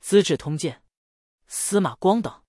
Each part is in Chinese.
资治通鉴》，司马光等。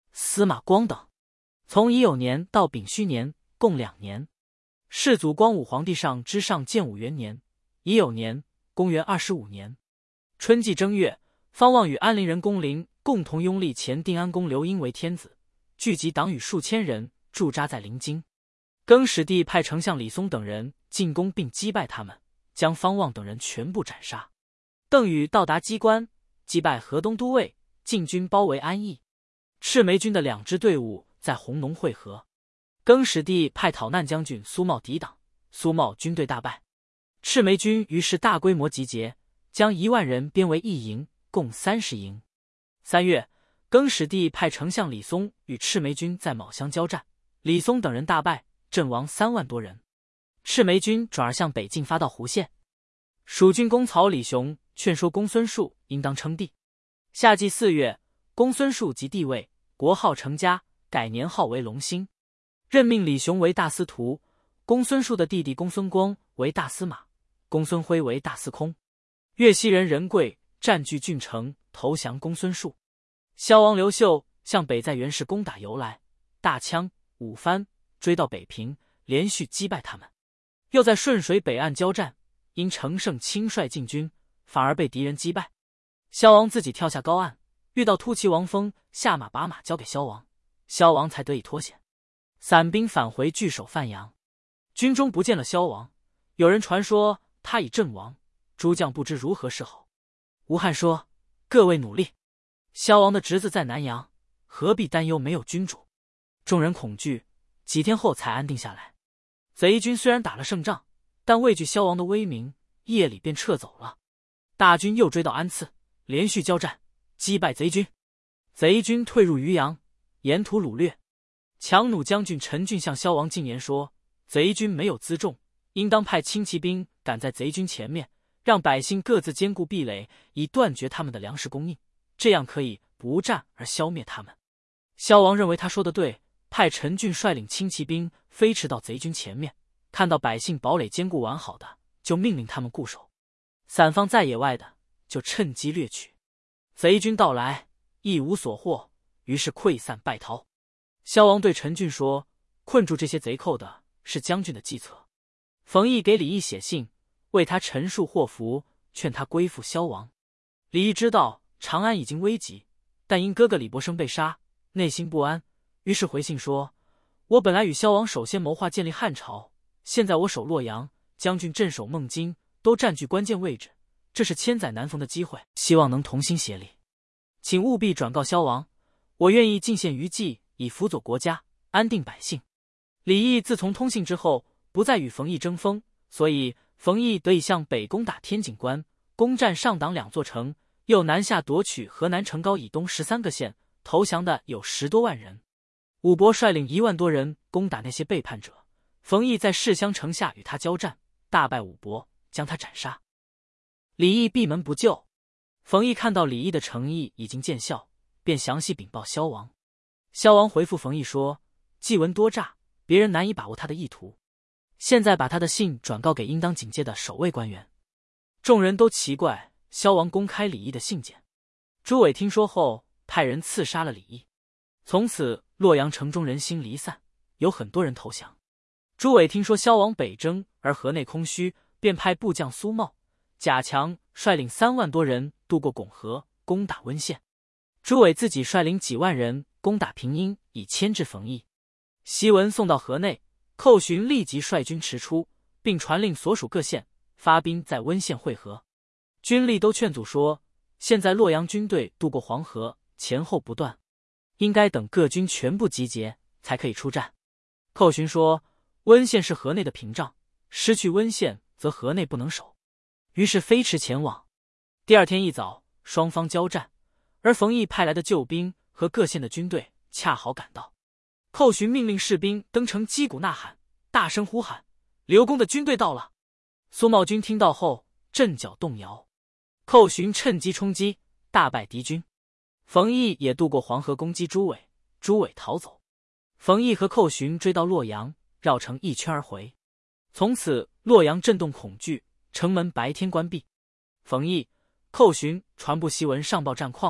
从乙酉年到丙戌年共2年。世祖光武皇帝上之上建武元年，乙酉年，公元25年春季正月，方望与安陵人龚林共同拥立前定安公刘英为天子，聚集党羽数千人，驻扎在临京。更始帝派丞相李松等人进攻并击败他们，将方望等人全部斩杀。邓禹到达鸡关，击败河东都尉，进军包围安邑。赤眉军的2支队伍在弘农会合。更始帝派讨难将军苏茂抵挡，苏茂军队大败。赤眉军于是大规模集结，将1万人编为一营，共30营。3月，更始帝派丞相李松与赤眉军在卯乡交战，李松等人大败，阵亡3万多人。赤眉军转而向北进发到胡县。蜀郡公曹李雄劝说公孙述应当称帝。夏季4月，公孙述即帝位，国号成家，改年号为隆兴，任命李雄为大司徒，公孙述的弟弟公孙光为大司马，公孙辉为大司空。越西人任贵占据郡城，投降公孙述。萧王刘秀向北在原氏攻打由来、大羌、五番，追到北平，连续击败他们。又在顺水北岸交战，因乘胜轻率进军，反而被敌人击败。萧王自己跳下高岸，遇到突骑王峰，下马把马交给萧王，萧王才得以脱险。散兵返回据守范阳，军中不见了萧王，有人传说他已阵亡，诸将不知如何是好。吴汉说：“各位努力，萧王的侄子在南阳，何必担忧没有君主？”众人恐惧，几天后才安定下来。贼军虽然打了胜仗，但畏惧萧王的威名，夜里便撤走了。大军又追到安次，连续交战，击败贼军。贼军退入渔阳，沿途掳掠。强弩将军陈俊向萧王进言说，贼军没有辎重，应当派轻骑兵赶在贼军前面，让百姓各自坚固壁垒，以断绝他们的粮食供应，这样可以不战而消灭他们。萧王认为他说的对，派陈俊率领轻骑兵飞驰到贼军前面，看到百姓堡垒坚固完好的，就命令他们固守；散放在野外的，就趁机掠取。贼军到来，一无所获，于是溃散败逃。萧王对陈俊说，困住这些贼寇的是将军的计策。冯异给李毅写信，为他陈述祸福，劝他归附萧王。李毅知道长安已经危急，但因哥哥李伯生被杀，内心不安，于是回信说，我本来与萧王首先谋划建立汉朝，现在我守洛阳，将军镇守孟津，都占据关键位置，这是千载难逢的机会，希望能同心协力，请务必转告萧王，我愿意尽献余计，以辅佐国家，安定百姓。李毅自从通信之后，不再与冯异争锋，所以冯异得以向北攻打天井关，攻占上党2座城，又南下夺取河南城高以东13个县，投降的有10多万人。武伯率领1万多人攻打那些背叛者，冯异在市乡城下与他交战，大败武伯，将他斩杀。李毅闭门不救。冯异看到李毅的诚意已经见效，便详细禀报萧王。萧王回复冯异说，纪文多诈，别人难以把握他的意图，现在把他的信转告给应当警戒的守卫官员。众人都奇怪萧王公开李毅的信件。朱伟听说后，派人刺杀了李毅。从此洛阳城中人心离散，有很多人投降。朱伟听说萧王北征而河内空虚，便派部将苏茂、贾强率领3万多人渡过拱河，攻打温县。朱伟自己率领几万人攻打平阴，以牵制冯异。檄文送到河内，寇寻立即率军驰出，并传令所属各县发兵在温县会合。军吏都劝阻说，现在洛阳军队渡过黄河，前后不断，应该等各军全部集结才可以出战。寇寻说，温县是河内的屏障，失去温县则河内不能守，于是飞驰前往。第2天一早，双方交战，而冯异派来的救兵和各县的军队恰好赶到。寇寻命令士兵登城击鼓呐喊，大声呼喊，刘公的军队到了。苏茂军听到后阵脚动摇，寇寻趁机冲击，大败敌军。冯异也渡过黄河攻击朱伟，朱伟逃走。冯异和寇寻追到洛阳，绕城一圈而回。从此洛阳震动恐惧，城门白天关闭。冯异、寇寻传布檄文上报战况，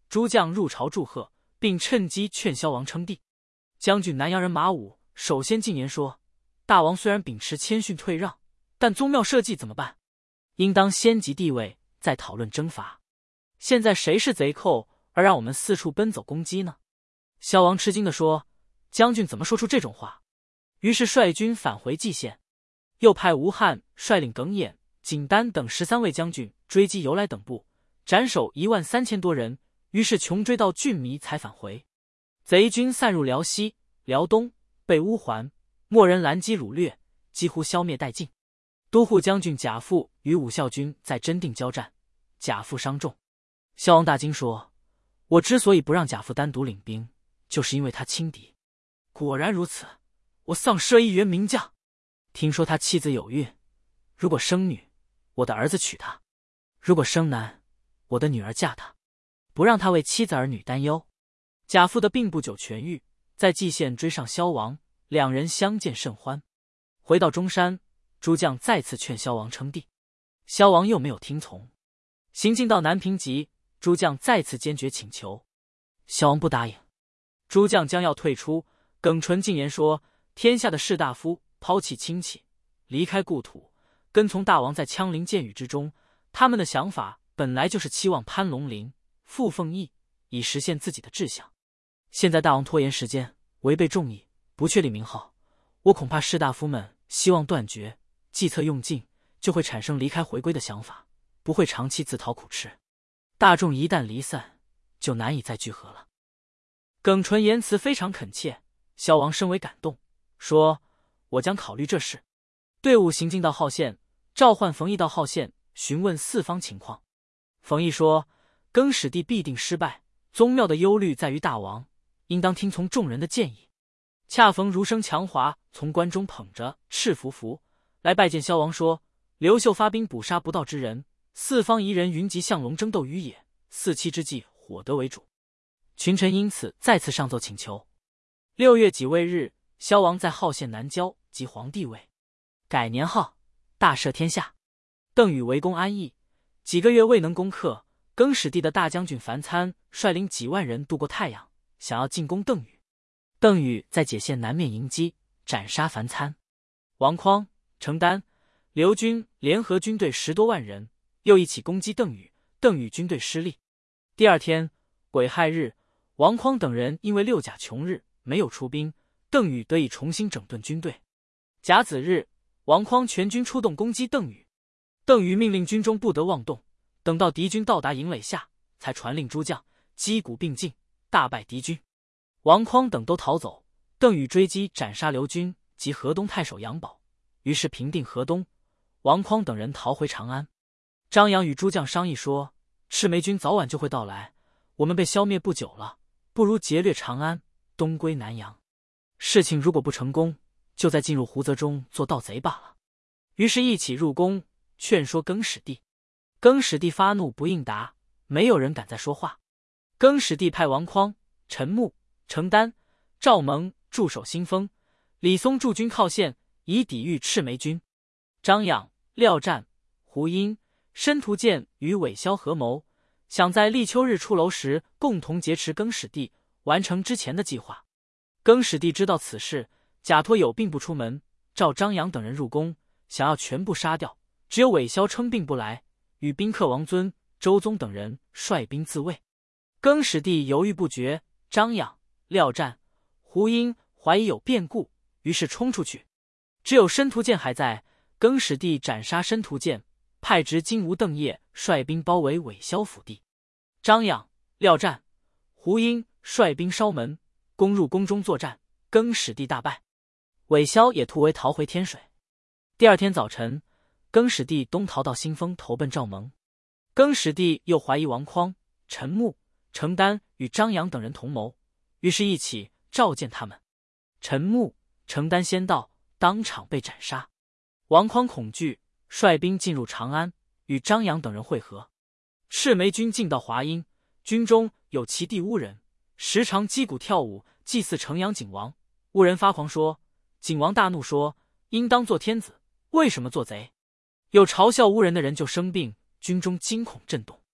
诸将入朝祝贺，并趁机劝萧王称帝。将军南阳人马武首先进言说：“大王虽然秉持谦逊退让，但宗庙社稷怎么办？应当先即帝位，再讨论征伐。现在谁是贼寇，而让我们四处奔走攻击呢？”萧王吃惊地说：“将军怎么说出这种话？”于是率军返回蓟县，又派吴汉率领耿弇、景丹等13位将军追击由来等部，斩首13000多人。于是穷追到郡糜才返回。贼军散入辽西、辽东，被乌桓、莫人拦击掳掠，几乎消灭殆尽。都护将军贾父与武孝军在真定交战，贾父伤重。萧王大惊说：“我之所以不让贾父单独领兵，就是因为他轻敌。果然如此，我丧失了一员名将。听说他妻子有孕，如果生女，我的儿子娶她；如果生男，我的女儿嫁他，不让他为妻子儿女担忧。”贾父的病不久痊愈，在蓟县追上萧王，两人相见甚欢。回到中山，诸将再次劝萧王称帝，萧王又没有听从。行进到南平集，诸将再次坚决请求，萧王不答应。诸将将要退出，耿纯进言说：“天下的士大夫抛弃亲戚，离开故土，跟从大王在枪林箭雨之中，他们的想法本来就是期望攀龙鳞、附凤翼，以实现自己的志向。现在大王拖延时间，违背众议，不确立名号，我恐怕士大夫们希望断绝，计策用尽，就会产生离开回归的想法，不会长期自讨苦吃。大众一旦离散，就难以再聚合了。”耿纯言辞非常恳切，萧王深为感动，说：“我将考虑这事。”队伍行进到鄗县，召唤冯异到鄗县询问四方情况。冯异说：“更始帝必定失败，宗庙的忧虑在于大王，应当听从众人的建议。”恰逢儒生强华从关中捧着赤符符来拜见萧王，说：“刘秀发兵捕杀不道之人，四方夷人云集相龙争斗于野，四七之际，火得为主。”群臣因此再次上奏请求。6月己未日，萧王在鄗县南郊即皇帝位，改年号，大赦天下。邓禹围攻安邑，几个月未能攻克。更始帝的大将军樊参率领几万人渡过太阳，想要进攻邓禹。邓禹在解县南面迎击，斩杀樊参。王匡、程丹、刘军联合军队10多万人，又一起攻击邓禹。邓禹军队失利。第二天，癸亥日，王匡等人因为6甲穷日没有出兵，邓禹得以重新整顿军队。甲子日，王匡全军出动攻击邓禹。邓禹命令军中不得妄动，等到敌军到达营垒下，才传令诸将击鼓并进，大败敌军。王匡等都逃走，邓禹追击斩杀刘军及河东太守杨宝，于是平定河东。王匡等人逃回长安。张扬与诸将商议说：“赤眉军早晚就会到来，我们被消灭不久了，不如劫掠长安，东归南阳。事情如果不成功，就再进入胡泽中做盗贼罢了。”于是一起入宫，劝说更始帝。更始帝发怒不应答，没有人敢再说话。更始帝派王匡、陈穆、程丹、赵蒙驻守新丰，李松驻军靠县，以抵御赤眉军。张养、廖湛、胡因、申屠建与韦骁合谋，想在立秋日出楼时共同劫持更始帝，完成之前的计划。更始帝知道此事，假托有病不出门，召张扬等人入宫，想要全部杀掉。只有韦骁称病不来，与宾客王尊、周宗等人率兵自卫。更始帝犹豫不决，张养、廖湛、胡因怀疑有变故，于是冲出去。只有申屠建还在，更始帝斩杀申屠建，派执金吾邓业率兵包围韦骁府邸。张养、廖湛、胡因率兵烧门，攻入宫中作战，更始帝大败。韦骁也突围逃回天水。第二天早晨，更始帝东逃到新丰，投奔赵蒙。更始帝又怀疑王匡、陈穆、程丹与张扬等人同谋，于是一起召见他们。陈穆、程丹先到，当场被斩杀。王匡恐惧，率兵进入长安，与张扬等人会合。赤眉军进到华阴，军中有其弟乌人，时常击鼓跳舞，祭祀城阳景王。乌人发狂说：“景王大怒，说应当做天子，为什么做贼？”有嘲笑乌人的人就生病，军中惊恐震动。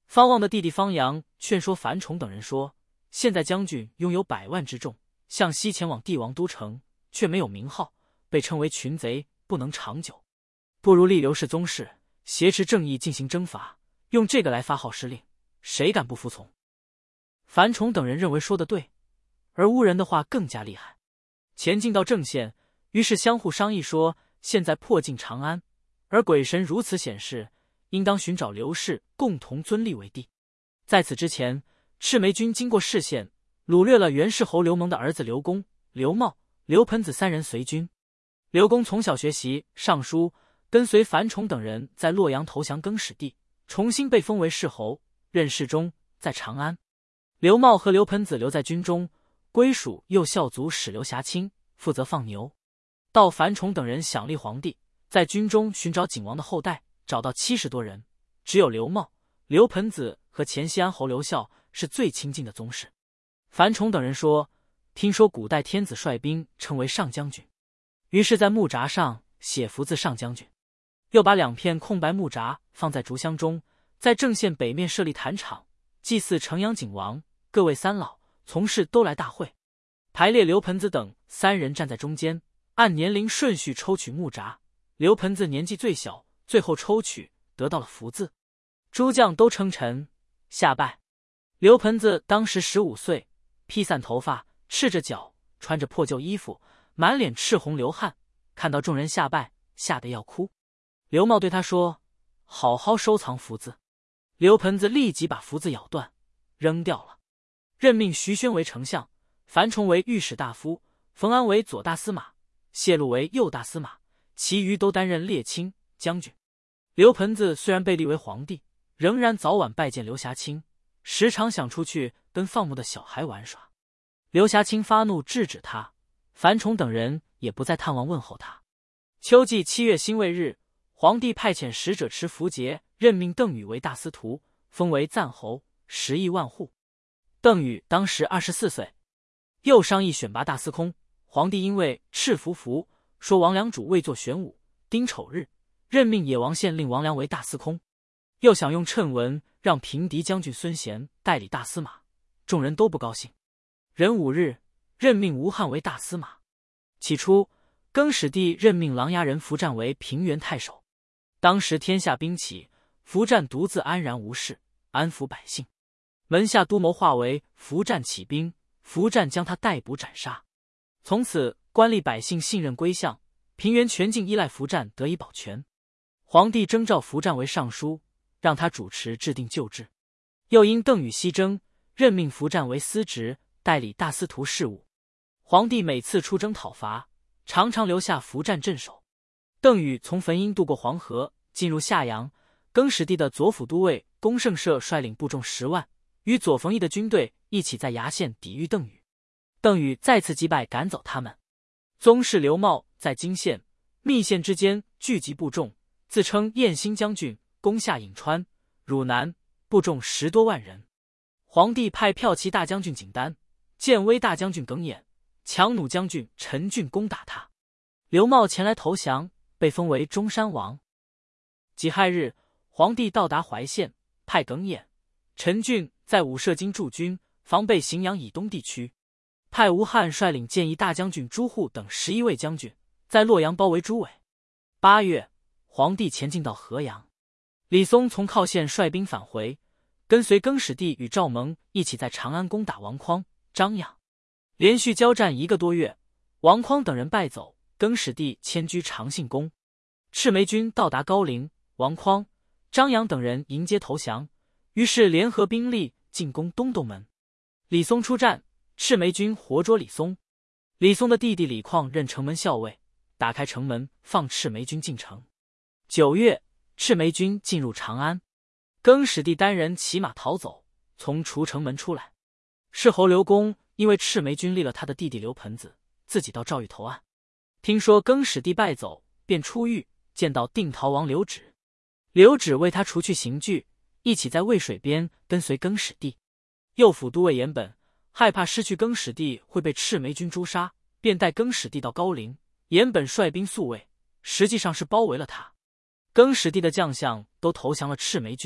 方望的弟弟方阳劝说樊崇等人说：“现在将军拥有100万之众，向西前往帝王都城，却没有名号，被称为群贼，不能长久。不如立刘氏宗室，挟持正义进行征伐，用这个来发号施令，谁敢不服从？”樊崇等人认为说得对，而乌人的话更加厉害。前进到郑县，于是相互商议说：现在迫近长安，而鬼神如此显示，应当寻找刘氏共同尊立为帝。在此之前，赤眉军经过市县，掳掠了袁氏侯刘蒙的儿子刘公、刘茂、刘盆子3人随军。刘公从小学习尚书，跟随樊崇等人在洛阳投降更始帝，重新被封为世侯，任侍中，在长安。刘茂和刘盆子留在军中，归属右校卒史刘侠卿，负责放牛。到樊崇等人想立皇帝，在军中寻找景王的后代，找到70多人，只有刘茂、刘盆子和前西安侯刘孝是最亲近的宗室。樊崇等人说：听说古代天子率兵称为上将军，于是在木札上写福字上将军，又把2片空白木札放在竹箱中，在郑县北面设立坛场，祭祀城阳景王，各位三老从事都来大会，排列刘盆子等3人站在中间，按年龄顺序抽取木札。刘盆子年纪最小，最后抽取得到了福字。诸将都称臣，下拜。刘盆子当时15岁，披散头发，赤着脚，穿着破旧衣服，满脸赤红流汗，看到众人下拜，吓得要哭。刘茂对他说：好好收藏福字。刘盆子立即把福字咬断，扔掉了。任命徐宣为丞相，樊崇为御史大夫，冯安为左大司马，谢禄为右大司马，其余都担任列卿、将军。刘盆子虽然被立为皇帝，仍然早晚拜见刘侠卿，时常想出去跟放牧的小孩玩耍。刘侠卿发怒制止他，樊崇等人也不再探望问候他。秋季7月辛未日，皇帝派遣使者持符节，任命邓禹为大司徒，封为赞侯，10亿万户。邓禹当时24岁。又商议选拔大司空，皇帝因为赤符符，说王良主未作玄武、丁丑日，任命野王县令王良为大司空。又想用谶文让平敌将军孙贤代理大司马，众人都不高兴。壬午日，任命吴汉为大司马。起初，更始帝任命琅琊人符战为平原太守。当时天下兵起，符战独自安然无事，安抚百姓。门下都谋划为符战起兵，符战将他逮捕斩杀。从此官吏百姓信任归向，平原全境依赖符战得以保全。皇帝征召符战为尚书，让他主持制定旧制。又因邓禹西征，任命符战为司职，代理大司徒事务。皇帝每次出征讨伐，常常留下符战镇守。邓禹从汾阴渡过黄河，进入夏阳。更始帝的左辅都尉龚胜摄率领部众10万，与左冯翊的军队一起在崖县抵御邓禹。邓禹再次击败，赶走他们。宗室刘茂在荆县、密县之间聚集部众，自称燕兴将军，攻下颍川、汝南，部众10多万人。皇帝派骠骑大将军景丹、建威大将军耿弇、强弩将军陈俊攻打他。刘茂前来投降，被封为中山王。己亥日，皇帝到达怀县，派耿弇、陈俊在武社京驻军，防备荥阳以东地区。派吴汉率领建议大将军朱户等11位将军，在洛阳包围朱伟。8月，皇帝前进到河阳。李松从靠县率兵返回，跟随更始帝与赵蒙一起在长安攻打王匡、张养。连续交战1个多月，王匡等人败走，更始帝迁居长信宫。赤眉军到达高陵，王匡、张扬等人迎接投降，于是联合兵力进攻东洞门。李松出战，赤眉军活捉李松。李松的弟弟李旷任城门校尉，打开城门放赤眉军进城。9月，赤眉军进入长安，更始帝单人骑马逃走，从除城门出来。世侯刘公因为赤眉军立了他的弟弟刘盆子，自己到赵狱投案。听说更始帝败走，便出狱，见到定陶王刘祉。刘祉为他除去刑具，一起在渭水边跟随更始帝。右辅都尉严本害怕失去更始帝会被赤眉军诛杀，便带更始帝到高陵。严本率兵宿卫，实际上是包围了他。更始帝的将相都投降了赤眉军，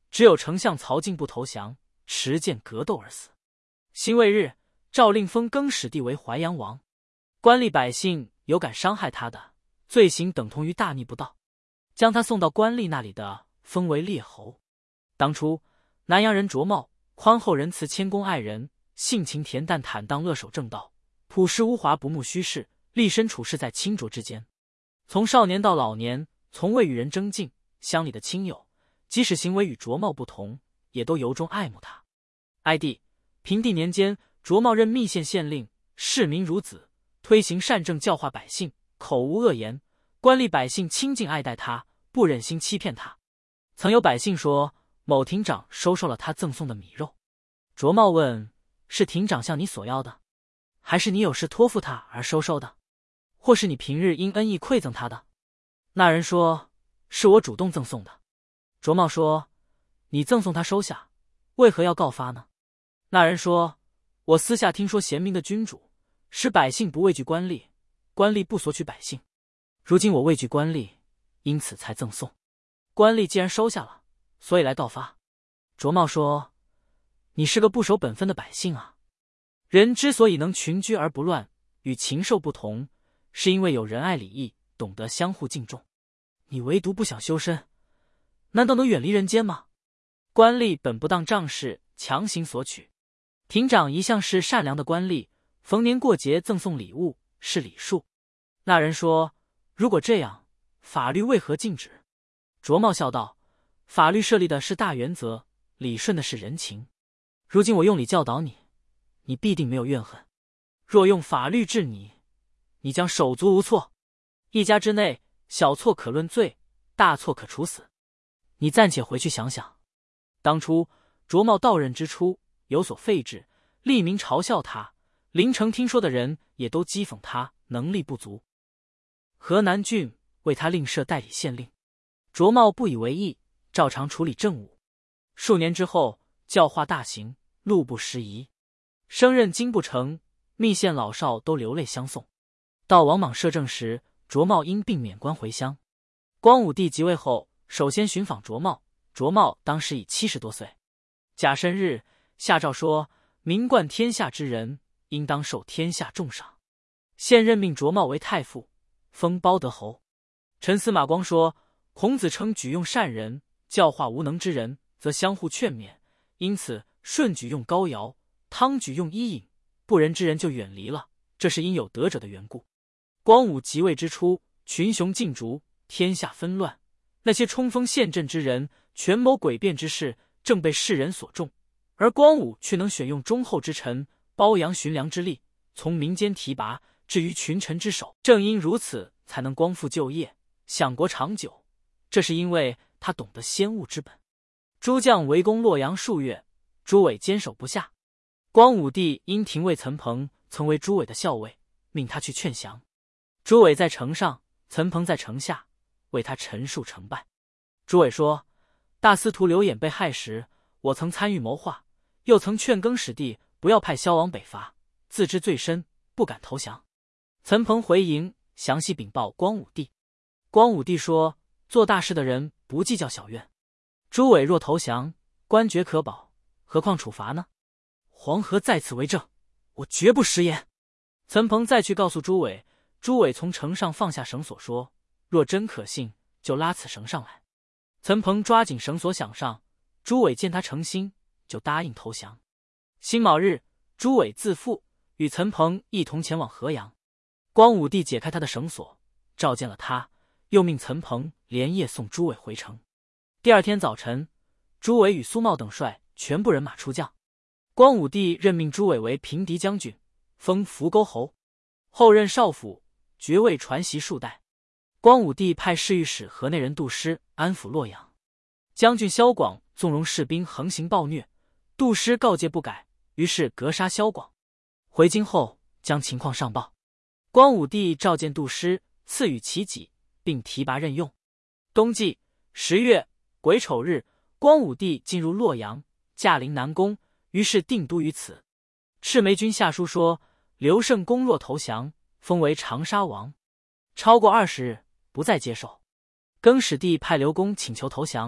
只有丞相曹敬不投降，持剑格斗而死。辛未日，诏令封更始帝为淮阳王。官吏百姓有敢伤害他的，罪行等同于大逆不道，将他送到官吏那里的，封为列侯。当初南阳人卓茂宽厚仁慈，谦恭爱人，性情恬淡，坦荡扼守正道，朴实无华，不慕虚饰，立身处世在清浊之间。从少年到老年，从未与人争竞，乡里的亲友即使行为与卓茂不同，也都由衷爱慕他。哀帝平帝年间，卓茂任密县县令，视民如子，推行善政，教化百姓，口无恶言，官吏百姓亲近爱戴他，不忍心欺骗他。曾有百姓说某亭长收受了他赠送的米肉。卓茂问：是亭长向你索要的，还是你有事托付他而收受的，或是你平日因恩义馈赠他的？那人说：是我主动赠送的。卓茂说：你赠送他收下，为何要告发呢？那人说：我私下听说贤明的君主使百姓不畏惧官吏，官吏不索取百姓，如今我畏惧官吏，因此才赠送。官吏既然收下了，所以来告发。卓茂说：你是个不守本分的百姓啊！人之所以能群居而不乱，与禽兽不同，是因为有仁爱礼义，懂得相互敬重。你唯独不想修身，难道能远离人间吗？官吏本不当仗势，强行索取。亭长一向是善良的官吏，逢年过节赠送礼物，是礼数。那人说：如果这样，法律为何禁止？卓茂笑道：法律设立的是大原则，理顺的是人情。如今我用礼教导你，你必定没有怨恨。若用法律治你，你将手足无措。一家之内，小错可论罪，大错可处死。你暂且回去想想，当初卓茂到任之初有所废置，吏民嘲笑他，临城听说的人也都讥讽他能力不足。河南郡为他另设代理县令，卓茂不以为意，照常处理政务。数年之后，教化大行，路不拾遗，升任京不城，密县老少都流泪相送。到王莽摄政时，卓茂因病免官回乡。光武帝即位后，首先寻访卓茂，卓茂当时已70多岁。甲申日，下诏说：名冠天下之人，应当受天下重赏。现任命卓茂为太傅，封包德侯。陈司马光说：孔子称举用善人，教化无能之人，则相互劝勉，因此舜举用高尧，汤举用伊尹，不仁之人就远离了，这是因有德者的缘故。光武即位之初，群雄竞逐，天下纷乱，那些冲锋陷阵之人，权谋诡辩之事，正被世人所重，而光武却能选用忠厚之臣，褒扬寻良之吏，从民间提拔，置于群臣之首。正因如此，才能光复旧业，享国长久。这是因为他懂得先务之本。诸将围攻洛阳数月，朱伟坚守不下。光武帝因廷尉岑彭曾为朱伟的校尉，命他去劝降。朱伟在城上，岑彭在城下，为他陈述成败。朱伟说：大司徒刘演被害时，我曾参与谋划，又曾劝更始帝不要派萧往北伐，自知罪深，不敢投降。岑彭回营，详细禀报光武帝。光武帝说：做大事的人不计较小怨，朱伟若投降，官爵可保，何况处罚呢？黄河在此为证，我绝不食言。岑彭再去告诉朱伟，朱伟从城上放下绳索，说：若真可信，就拉此绳上来。岑彭抓紧绳索想上，朱伟见他诚心，就答应投降。辛卯日，朱伟自负，与岑彭一同前往河阳。光武帝解开他的绳索，召见了他，又命岑彭连夜送朱伟回城。第二天早晨，朱伟与苏茂等率全部人马出将。光武帝任命朱伟为平敌将军，封扶沟侯，后任少府，爵位传袭数代。光武帝派侍御史河内人杜师安抚洛阳。将军萧广纵容士兵横行暴虐，杜师告诫不改，于是格杀萧广。回京后将情况上报。光武帝召见杜师，赐予其己，并提拔任用。冬季10月癸丑日，光武帝进入洛阳，驾临南宫，于是定都于此。赤眉军下书说：刘胜公若投降，封为长沙王，超过20日不再接受。更始帝派刘公请求投降，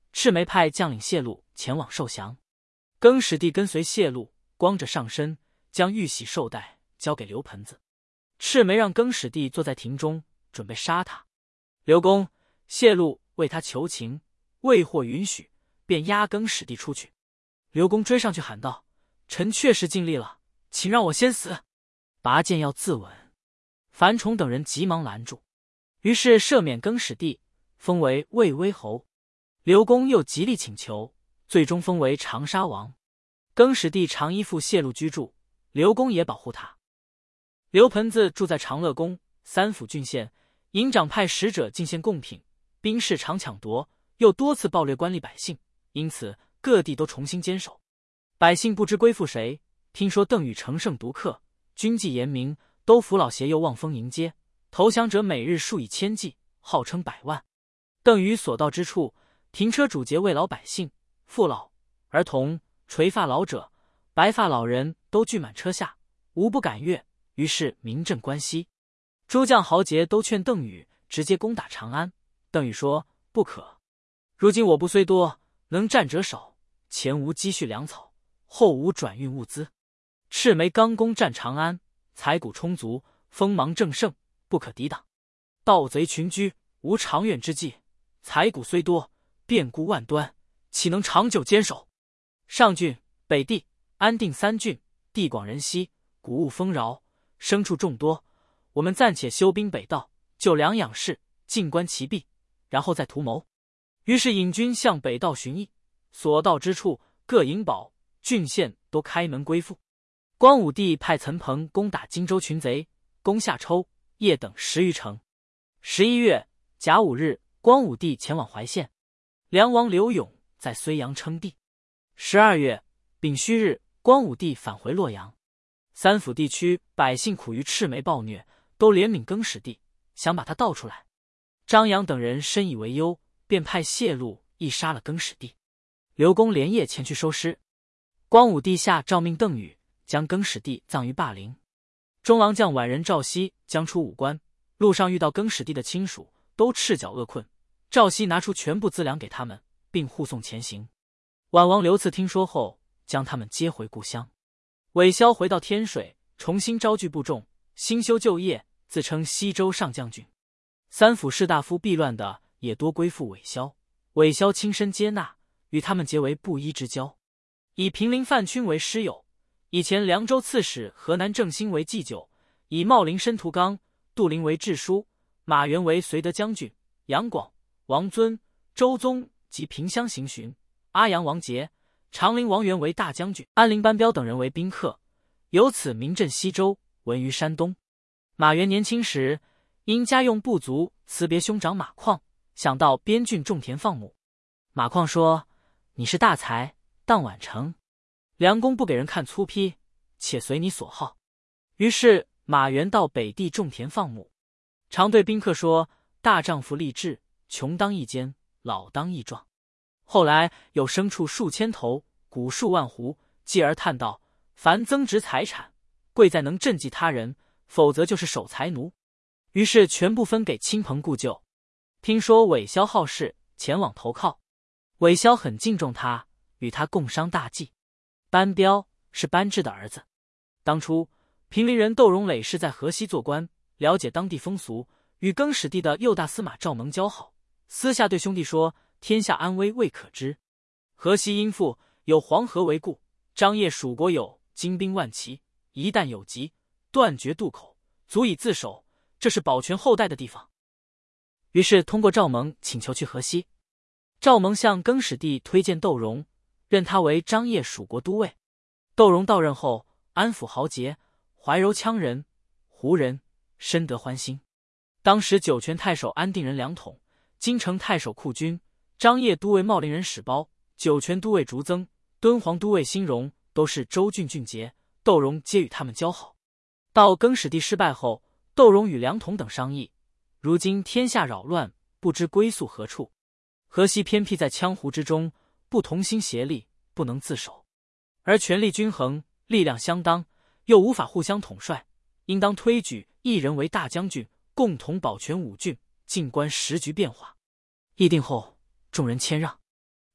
赤眉派将领谢禄前往受降。更始帝跟随谢禄，光着上身，将玉玺绶带交给刘盆子。赤眉让更始帝坐在庭中，准备杀他。刘公、谢禄为他求情，未获允许，便押更始帝出去。刘公追上去喊道：“臣确实尽力了，请让我先死。”拔剑要自刎，樊崇等人急忙拦住，于是赦免更始帝，封为魏威侯。刘公又极力请求，最终封为长沙王。更始帝常依附谢禄居住，刘公也保护他。刘盆子住在长乐宫，三府郡县营长派使者进献贡品，兵士常抢夺，又多次暴掠官吏百姓，因此各地都重新坚守。百姓不知归附谁，听说邓禹乘胜独克，军纪严明，都扶老携幼望风迎接，投降者每日数以千计，号称100万。邓禹所到之处，停车主节慰劳百姓，父老、儿童、垂发老者、白发老人都聚满车下，无不敢悦，于是名震关西。诸将豪杰都劝邓禹直接攻打长安，邓禹说不可。如今我部虽多，能战者少，前无积蓄粮草，后无转运物资。赤眉刚攻占长安，财谷充足，锋芒正盛，不可抵挡。盗贼群居，无长远之计，财谷虽多，变故万端，岂能长久坚守？上郡、北地、安定3郡，地广人稀，谷物丰饶，牲畜众多。我们暂且休兵北道，就粮养士，静观其弊，然后再图谋。于是引军向北道巡弋，所到之处，各营堡、郡县都开门归附。光武帝派岑彭攻打荆州群贼，攻下抽、邺等10余城。11月甲午日，光武帝前往怀县，梁王刘永在睢阳称帝。12月丙戌日，光武帝返回洛阳。三府地区百姓苦于赤眉暴虐，都怜悯更始帝，想把他盗出来。张扬等人深以为忧，便派谢禄一杀了更始帝。刘公连夜前去收尸。光武帝下诏命邓禹将更始帝葬于霸陵。中郎将宛人赵熙将出武关，路上遇到更始帝的亲属，都赤脚饿困。赵熙拿出全部资粮给他们，并护送前行。宛王刘赐听说后，将他们接回故乡。韦骁回到天水，重新招聚部众，兴修旧业，自称西州上将军。三府士大夫避乱的也多归附韦骁，韦骁亲身接纳，与他们结为布衣之交。以平陵范囷为师友，以前凉州刺史河南郑兴为祭酒，以茂陵申屠刚、杜陵为治书，马援为绥德将军，杨广、王尊、周宗及平乡行巡，阿阳王杰、长陵王元为大将军，安陵班彪等人为宾客，由此名震西州，闻于山东。马援年轻时因家用不足，辞别兄长马况，想到边郡种田放牧。马况说：“你是大才，当晚成。梁公不给人看粗坯，且随你所好。”于是马援到北地种田放牧，常对宾客说：“大丈夫立志，穷当一坚，老当益壮。”后来有牲畜数千头，谷数万斛，继而叹道：“凡增值财产，贵在能赈济他人，否则就是守财奴。”于是全部分给亲朋故旧。听说韦骁好事，前往投靠。韦骁很敬重他，与他共商大计。班彪是班智的儿子。当初平陵人窦荣累是在河西做官，了解当地风俗，与更始帝的右大司马赵蒙交好，私下对兄弟说：“天下安危未可知，河西因富，有黄河为固，张掖蜀国有精兵万骑，一旦有急，断绝渡口，足以自守，这是保全后代的地方。”于是通过赵蒙请求去河西。赵蒙向更始帝推荐窦荣，任他为张掖蜀国都尉。窦荣到任后，安抚豪杰，怀柔羌人、胡人，深得欢心。当时酒泉太守安定人梁统、京城太守库军、张掖都尉茂陵人史褒、酒泉都尉竹增、敦煌都尉辛荣，都是州郡俊杰，窦荣皆与他们交好。到更始帝失败后，窦荣与梁统等商议，如今天下扰乱，不知归宿何处。河西偏僻在羌胡之中，不同心协力，不能自守，而权力均衡，力量相当，又无法互相统帅，应当推举一人为大将军，共同保全5郡，静观时局变化。议定后，众人谦让。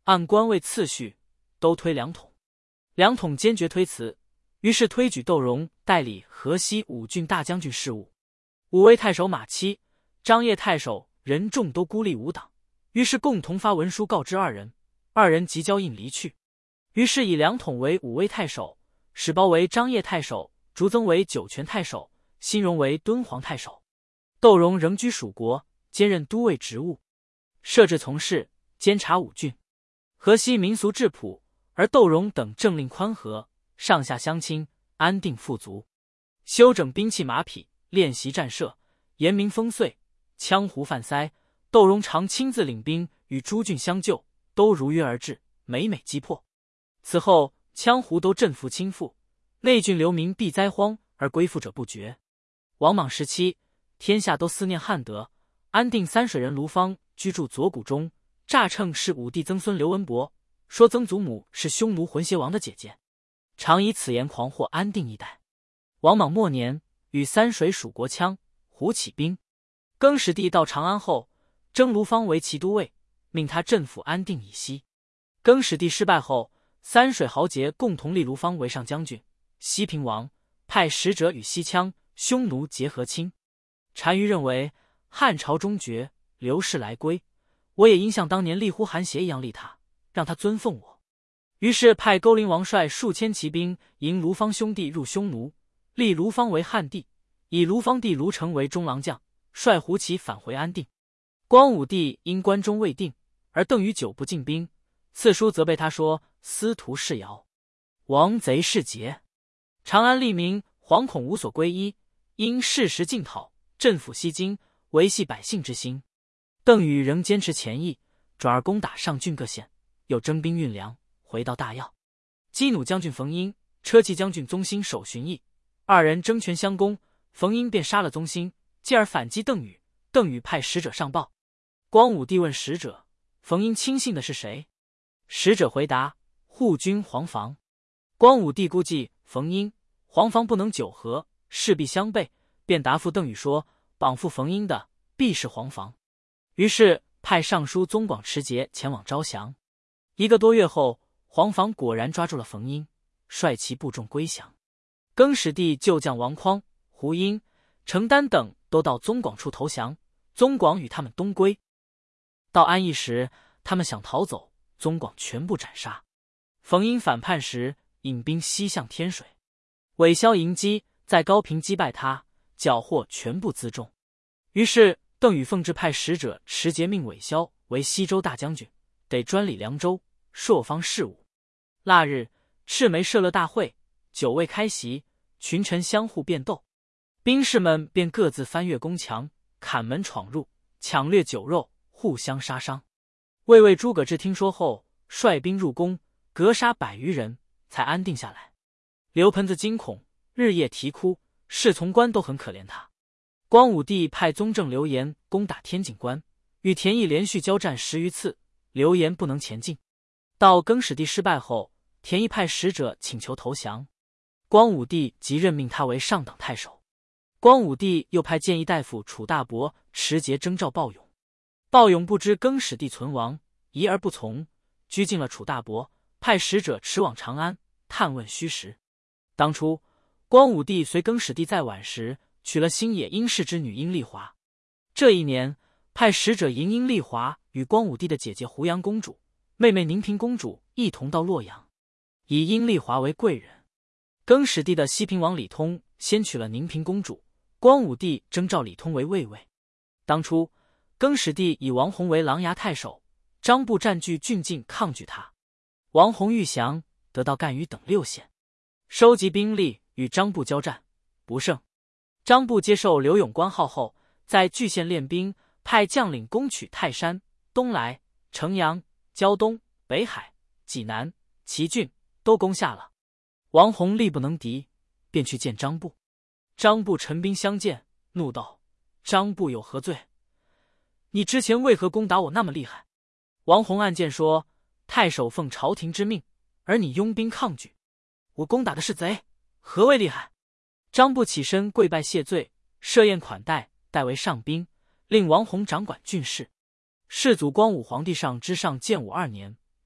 按官位次序都推两统。两统坚决推辞，于是推举窦融代理河西五郡大将军事务。武威太守马期、张掖太守任重都孤立五党，于是共同发文书告知二人，二人即交印离去。于是以两统为武威太守，史褒为张掖太守，竺增为酒泉太守，辛荣为敦煌太守。窦融仍居蜀国，兼任都尉职务，设置从事，监察五郡。河西民俗质朴，而窦融等政令宽和，上下相亲，安定富足。修整兵器马匹，练习战射，严明烽燧，羌胡犯塞，窦融常亲自领兵与诸郡相救，都如约而至，每每击破。此后羌胡都振服倾覆，内郡流民避灾荒而归附者不绝。王莽时期，天下都思念汉德，安定三水人卢方居住左谷中，诈称是武帝曾孙刘文博，说曾祖母是匈奴浑邪王的姐姐，常以此言狂惑安定一带。王莽末年，与三水蜀国羌胡起兵，更始帝到长安后，征卢方为其都尉，命他镇抚安定以西。更始帝失败后，三水豪杰共同立卢方为上将军、西平王，派使者与西羌、匈奴结和亲。单于认为汉朝终绝，刘氏来归，我也应像当年立呼韩邪一样立他，让他尊奉我。于是派勾林王率数千骑兵迎卢方兄弟入匈奴，立卢方为汉帝，以卢方弟卢成为中郎将，率胡骑返回安定。光武帝因关中未定，而邓禹久不进兵，赐书责备他说司徒世尧，王贼是劫。长安吏民惶恐无所归依，因适时进讨，镇抚西京，维系百姓之心。邓禹仍坚持前意，转而攻打上郡各县，又征兵运粮，回到大要。激弩将军冯英、车骑将军宗兴守巡役，二人争权相攻，冯英便杀了宗兴，继而反击邓禹。邓禹派使者上报，光武帝问使者，冯英亲信的是谁？使者回答，护军黄防。光武帝估计冯英、黄防不能久和，势必相背，便答复邓禹说，绑缚冯英的必是黄防。于是派尚书宗广持节前往招降。1个多月后，黄防果然抓住了冯英，率其部众归降。更始帝旧将王匡、胡英、程丹等都到宗广处投降，宗广与他们东归。到安邑时，他们想逃走，宗广全部斩杀。冯英反叛时，引兵西向天水，韦骁迎击，在高平击败他，缴获全部辎重。于是邓禹奉旨派使者持节命韦骁为西州大将军，得专理凉州、朔方事务。腊日，赤眉社乐大会，酒未开席，群臣相互辩斗，兵士们便各自翻越宫墙，砍门闯入，抢掠酒肉，互相杀伤。魏尉诸葛志听说后，率兵入宫，格杀100余人，才安定下来。刘盆子惊恐，日夜啼哭，侍从官都很可怜他。光武帝派宗正刘延攻打天井关，与田毅连续交战10余次，刘延不能前进。到更始帝失败后，田毅派使者请求投降，光武帝即任命他为上党太守。光武帝又派谏议大夫楚大伯持节征召鲍勇，鲍勇不知更始帝存亡，疑而不从，拘禁了楚大伯，派使者驰往长安，探问虚实。当初光武帝随更始帝在宛时，娶了新野殷氏之女殷丽华。这一年，派使者迎殷丽华与光武帝的姐姐胡杨公主、妹妹宁平公主一同到洛阳，以殷丽华为贵人。更始帝的西平王李通先娶了宁平公主，光武帝征召李通为卫尉。当初更始帝以王弘为琅琊太守，张布占据郡境抗拒他，王弘欲降，得到赣榆等6县，收集兵力与张布交战，不胜。张布接受刘永官号后，在巨县练兵，派将领攻取泰山、东莱、城阳、胶东、北海、济南、祁郡，都攻下了。王弘力不能敌，便去见张布。张布陈兵相见，怒道：张布有何罪？你之前为何攻打我那么厉害？王弘暗箭说：太守奉朝廷之命，而你拥兵抗拒，我攻打的是贼，何谓厉害？张布起身跪拜谢罪，设宴款待，代为上宾，令王弘掌管郡事。世祖光武皇帝上之上建武2年，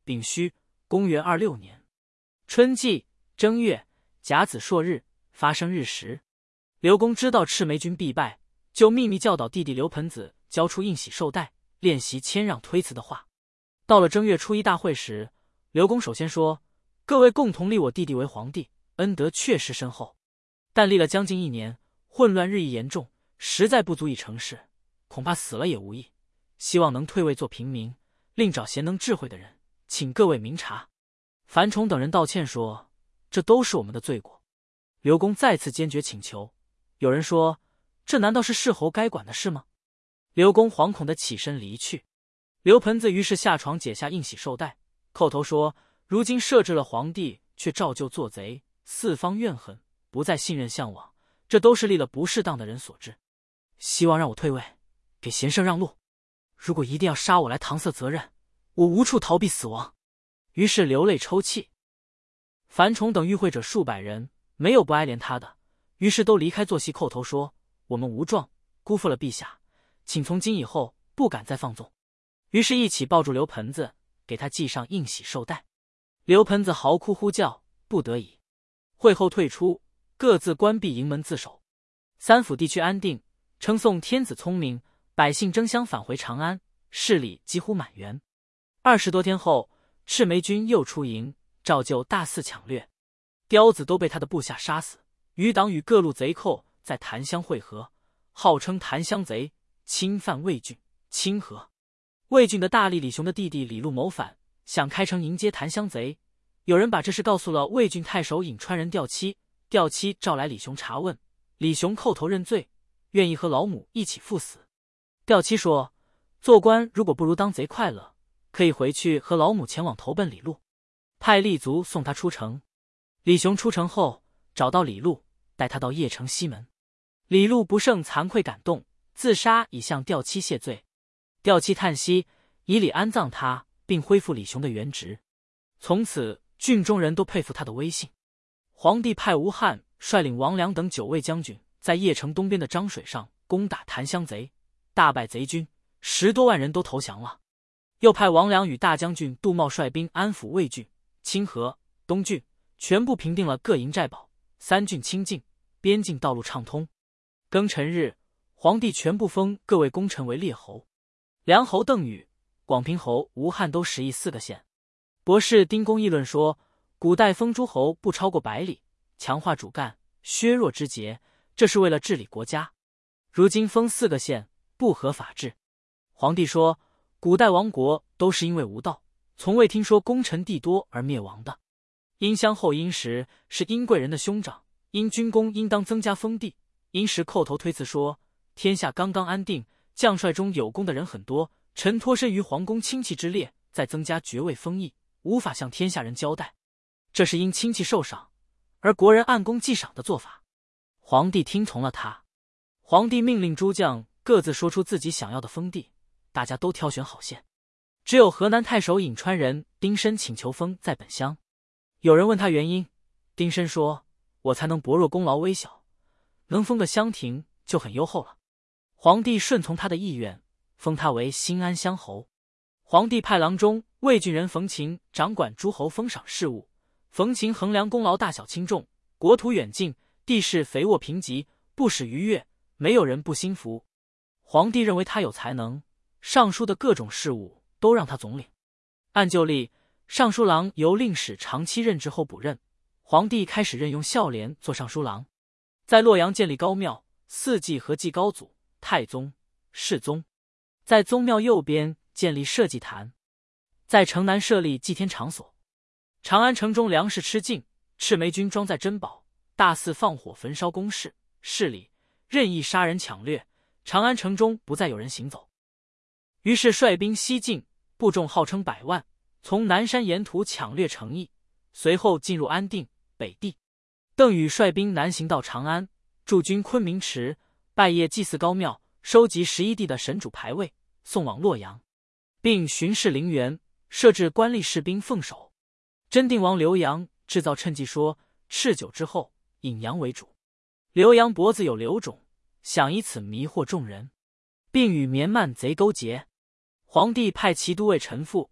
丙戌，公元26年春季正月甲子朔日，发生日时，刘公知道赤眉军必败，就秘密教导弟弟刘盆子交出应喜绶带，练习谦让推辞的话。到了正月初一大会时，刘公首先说：“各位共同立我弟弟为皇帝，恩德确实深厚，但立了将近1年，混乱日益严重，实在不足以成事，恐怕死了也无益。希望能退位做平民，另找贤能智慧的人，请各位明察。”樊崇等人道歉说：“这都是我们的罪过。”刘公再次坚决请求。有人说：“这难道是世侯该管的事吗？”刘公惶恐地起身离去。刘盆子于是下床解下应喜绶带，叩头说：“如今设置了皇帝，却照旧做贼，四方怨恨，不再信任相往，这都是立了不适当的人所致。希望让我退位，给贤圣让路。如果一定要杀我来搪塞责任，我无处逃避死亡。”于是流泪抽泣。樊崇等与会者数百人，没有不哀怜他的，于是都离开坐席叩头说：“我们无状，辜负了陛下，请从今以后不敢再放纵。”于是一起抱住刘盆子，给他系上应喜绶带。刘盆子嚎哭呼叫，不得已，会后退出，各自关闭营门自守。三府地区安定，称颂天子聪明，百姓争相返回长安，势力几乎满员。20多天后，赤眉军又出营，照旧大肆抢掠，刁子都被他的部下杀死。余党与各路贼寇在檀香会合，号称檀香贼，侵犯魏郡、清河。魏郡的大吏李雄的弟弟李禄谋反，想开城迎接檀香贼。有人把这事告诉了魏郡太守颍川人调妻，调妻召来李雄查问，李雄叩头认罪，愿意和老母一起赴死。调妻说：“做官如果不如当贼快乐，可以回去和老母前往投奔李禄。”派吏卒送他出城。李雄出城后，找到李禄，带他到邺城西门。李禄不胜惭愧感动，自杀以向调妻谢罪。调妻叹息，以礼安葬他，并恢复李雄的原职。从此郡中人都佩服他的威信。皇帝派吴汉率领王良等9位将军，在邺城东边的漳水上攻打檀香贼，大败贼军，10多万人都投降了。又派王良与大将军杜茂率兵安抚魏郡、清河、东郡，全部平定了各营寨堡，3郡清净，边境道路畅通。庚辰日，皇帝全部封各位功臣为列侯。梁侯邓禹、广平侯吴汉都10邑4个县。博士丁公议论说，古代封诸侯不超过100里，强化主干，削弱枝节，这是为了治理国家。如今封4个县，不合法治。皇帝说，古代亡国都是因为无道，从未听说功臣地多而灭亡的。殷襄后殷实是殷贵人的兄长，殷军功应当增加封地。殷实叩头推辞说，天下刚刚安定，将帅中有功的人很多，臣脱身于皇宫亲戚之列，再增加爵位封邑，无法向天下人交代。这是因亲戚受赏，而国人按功计赏的做法。皇帝听从了他。皇帝命令诸将各自说出自己想要的封地，大家都挑选好县。只有河南太守颍川人丁申请求封在本乡。有人问他原因，丁申说：“我才能薄弱，功劳微小，能封个乡亭就很优厚了。”皇帝顺从他的意愿，封他为新安乡侯。皇帝派郎中魏郡人冯勤掌管诸侯封赏事务。冯勤衡量功劳大小轻重，国土远近，地势肥沃贫瘠，不使逾越，没有人不心服。皇帝认为他有才能，尚书的各种事务都让他总领。按旧例，尚书郎由令史长期任职后补任，皇帝开始任用孝廉做尚书郎。在洛阳建立高庙，4祭和祭高祖、太宗、世宗。在宗庙右边建立社稷坛，在城南设立祭天场所。长安城中粮食吃尽，赤眉军装载珍宝，大肆放火焚烧宫室、市里，任意杀人抢掠，长安城中不再有人行走。于是率兵西进，部众号称100万，从南山沿途抢掠城邑，随后进入安定、北地。邓禹率兵南行到长安，驻军昆明池，拜谒祭祀高庙，收集11地的神主牌位，送往洛阳，并巡视陵园，设置官吏士兵奉守。真定王刘阳制造趁机说，嗜酒之后饮阳为主。刘阳脖子有瘤肿，想以此迷惑众人，并与绵漫贼勾结。皇帝派骑都尉陈父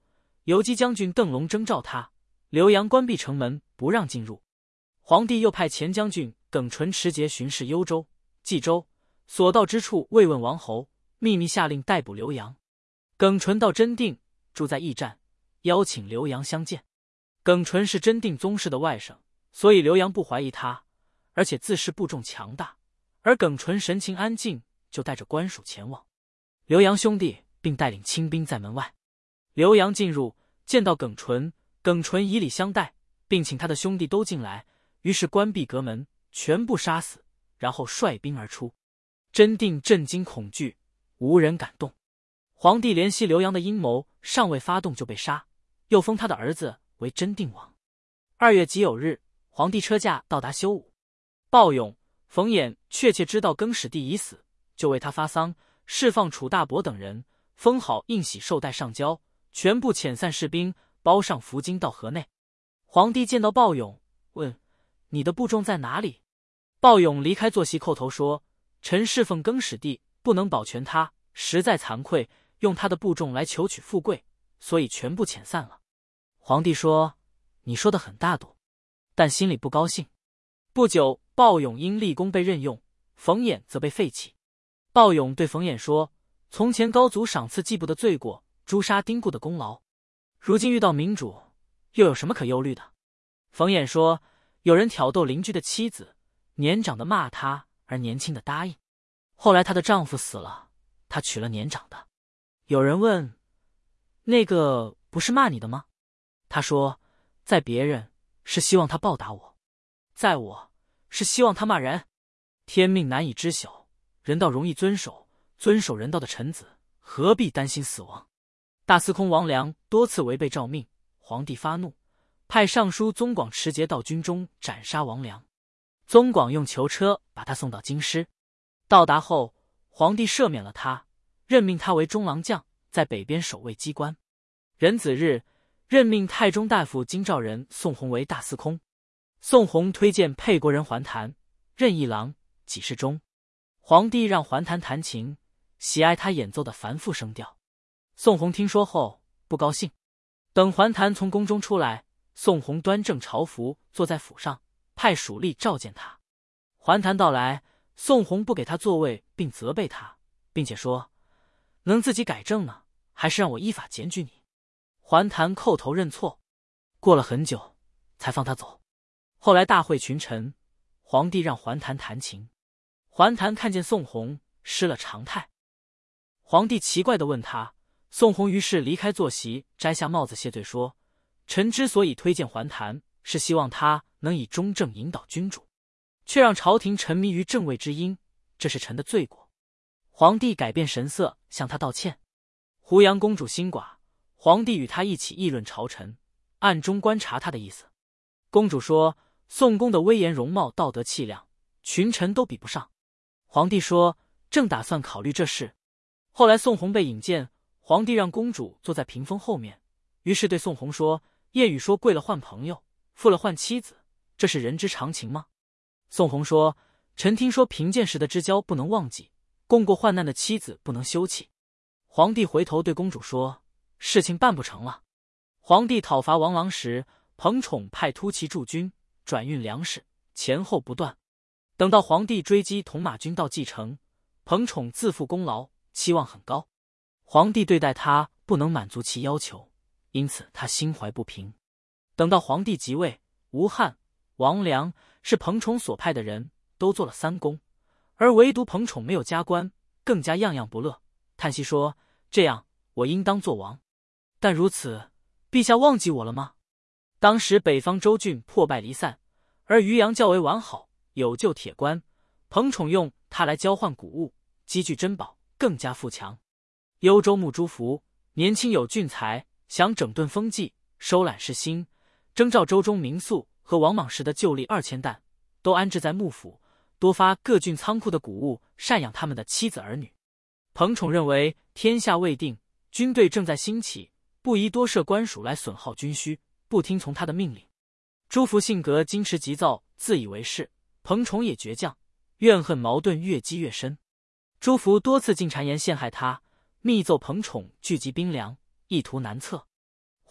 游击将军邓龙征召他，刘阳关闭城门，不让进入。皇帝又派前将军耿纯持节巡视幽州、冀州，所到之处慰问王侯，秘密下令逮捕刘阳。耿纯到真定，住在驿站，邀请刘阳相见。耿纯是真定宗室的外甥，所以刘阳不怀疑他，而且自恃部众强大，而耿纯神情安静，就带着官属前往。刘阳兄弟并带领亲兵在门外。刘阳进入，见到耿纯，耿纯以礼相待，并请他的兄弟都进来，于是关闭阁门，全部杀死，然后率兵而出。真定震惊恐惧，无人敢动。皇帝怜惜刘阳的阴谋尚未发动就被杀，又封他的儿子为真定王。2月己酉日，皇帝车驾到达修武。鲍勇、冯衍确切知道更始帝已死，就为他发丧，释放楚大伯等人，封好应喜绶带上交，全部遣散士兵，包上俘金到河内。皇帝见到鲍勇，问：你的部众在哪里？鲍勇离开坐席叩头说：臣侍奉更始帝，不能保全他，实在惭愧，用他的部众来求取富贵，所以全部遣散了。皇帝说：你说的很大度，但心里不高兴。不久，鲍勇因立功被任用，冯衍则被废弃。鲍勇对冯衍说：从前高祖赏赐季布的罪过，诛杀丁固的功劳，如今遇到明主，又有什么可忧虑的？冯衍说：有人挑逗邻居的妻子，年长的骂他，而年轻的答应。后来她的丈夫死了，她娶了年长的。有人问：那个不是骂你的吗？他说：在别人是希望他报答我，在我是希望他骂人。天命难以知晓，人道容易遵守，遵守人道的臣子何必担心死亡？大司空王良多次违背诏命，皇帝发怒，派尚书宗广持节到军中斩杀王良。宗广用囚车把他送到京师。到达后，皇帝赦免了他，任命他为中郎将，在北边守卫机关。壬子日，任命太中大夫京兆人宋弘为大司空。宋弘推荐沛国人桓谭任议郎、给事中。皇帝让桓谭弹琴，喜爱他演奏的繁复声调。宋弘听说后不高兴。等桓谭从宫中出来，宋弘端正朝服，坐在府上，派属吏召见他。桓谭到来，宋弘不给他座位，并责备他，并且说：能自己改正呢，还是让我依法检举你？桓谭叩头认错。过了很久，才放他走。后来大会群臣，皇帝让桓谭弹琴。桓谭看见宋弘，失了常态。皇帝奇怪地问他，宋弘于是离开坐席，摘下帽子谢罪说：臣之所以推荐桓谭，是希望他能以忠正引导君主，却让朝廷沉迷于正位之音，这是臣的罪过。皇帝改变神色，向他道歉。胡杨公主心寡，皇帝与他一起议论朝臣，暗中观察他的意思。公主说：宋公的威严容貌、道德气量，群臣都比不上。皇帝说：正打算考虑这事。后来宋弘被引荐，皇帝让公主坐在屏风后面，于是对宋弘说：谚语说贵了换朋友，富了换妻子，这是人之常情吗？宋弘说：臣听说贫贱时的知交不能忘记，共过患难的妻子不能休弃。皇帝回头对公主说：事情办不成了。皇帝讨伐王朗时，彭宠派突骑驻军，转运粮食，前后不断。等到皇帝追击铜马军到蓟城，彭宠自负功劳，期望很高。皇帝对待他不能满足其要求，因此他心怀不平。等到皇帝即位，吴汉、王良是彭宠所派的人，都做了3公，而唯独彭宠没有加官，更加样样不乐，叹息说：这样我应当做王，但如此，陛下忘记我了吗？当时北方州郡破败离散，而渔阳较为完好，有救铁关，彭宠用他来交换谷物，积聚珍宝，更加富强。幽州牧朱福年轻有俊才，想整顿风气，收揽士心，征召州中民宿和王莽时的旧吏2000担，都安置在幕府，多发各郡仓库的谷物，赡养他们的妻子儿女。彭宠认为天下未定，军队正在兴起，不宜多设官署来损耗军需，不听从他的命令。朱福性格矜持急躁，自以为是，彭宠也倔强，怨恨矛盾越积越深。朱福多次进谗言陷害他，密奏彭宠聚集兵粮，意图难测。